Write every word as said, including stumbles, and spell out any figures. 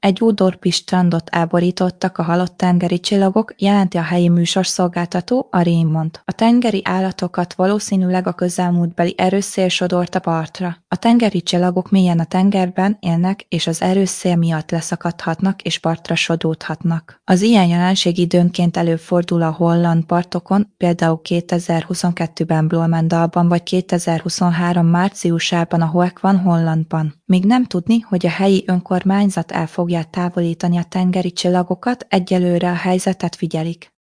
Egy újdorpi strandot áborítottak a halott tengeri csillagok, jelenti a helyi műsorszolgáltató, a Raymond. A tengeri állatokat valószínűleg a közelmúltbeli erős szél sodorta partra. A tengeri csillagok mélyen a tengerben élnek, és az erős szél miatt leszakadhatnak és partra sodródhatnak. Az ilyen jelenség időnként előfordul a holland partokon, például kétezer-huszonkettőben Bloemendalban vagy kétezer-huszonhárom márciusában a Hoek van Hollandban. Még nem tudni, hogy a helyi önkormányzat el fogja távolítani a tengeri csillagokat, egyelőre a helyzetet figyelik.